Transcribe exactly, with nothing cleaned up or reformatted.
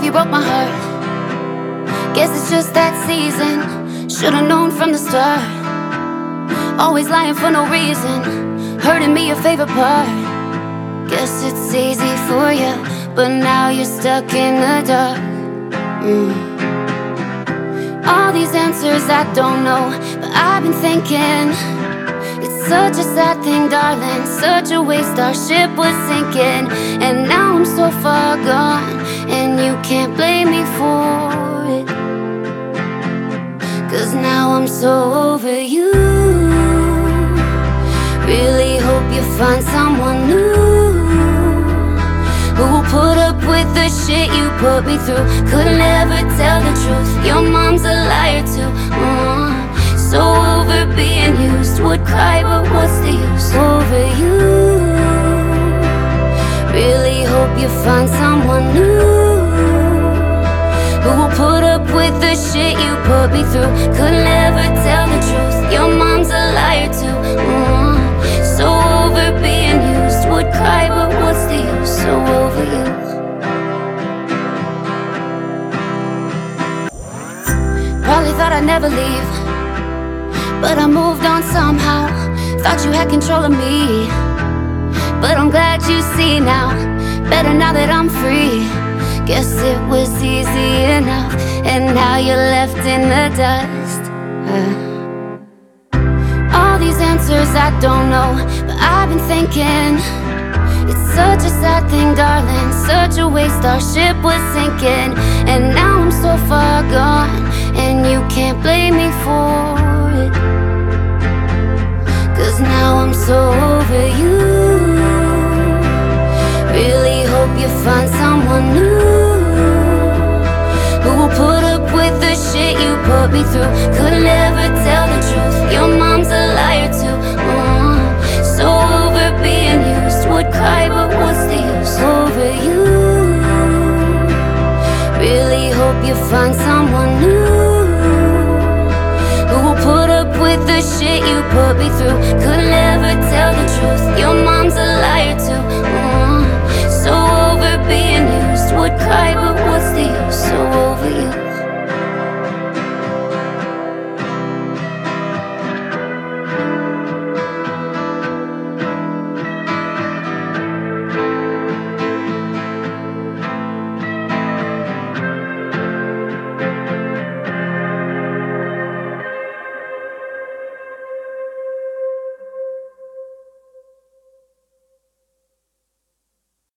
you broke my heart. Guess it's just that season. Should've known from the start. Always lying for no reason, hurting me your favorite part. Guess it's easy for you, but now you're stuck in the dark. mm. All these answers I don't know, but I've been thinking it's such a sad thing, darling, such a waste. Our ship was sinking, and now I'm so far gone, and you can't blame me for it. Cause now I'm so over you. Really hope you find someone new who will put up with the shit you put me through. Could never tell the truth, your mom's a liar too. uh, So over being used, would cry but what's the use? Over you. Really hope you find someone new who will put up with the shit you put me through. Could never tell the truth, your mom's a liar too. uh, So over being used, would cry but what's the use? So over you. Probably thought I'd never leave, but I moved on somehow. Thought you had control of me, but I'm glad you see now. Better now that I'm free. Guess it was easy enough, and now you're left in the dust. uh. All these answers I don't know, but I've been thinking it's such a sad thing, darling, such a waste. Our ship was sinking, and now I'm so far gone, and you can't blame me for it. Cause now I'm so over you. Really hope you find someone new who will put up with the shit you put me through. Could never tell the truth, your mom's a liar too. uh, So over being used, would cry but what's the use? Over you. Really hope you find someone new who will put up with the shit you put me through. Could never tell the truth, your mom's a liar